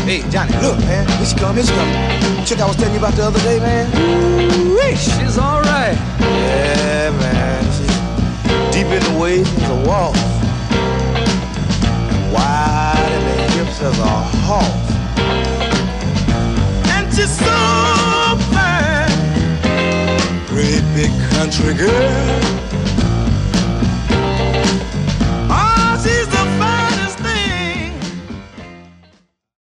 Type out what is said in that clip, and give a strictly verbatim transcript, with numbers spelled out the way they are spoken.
Hey, Johnny, look, man. Here she come, here she come. Chick I was telling you about the other day, man. Ooh, she's all right. Yeah, man. She's deep in the waist as a waltz. And wide in the hips as a horse. And she's so fine. Great big country girl.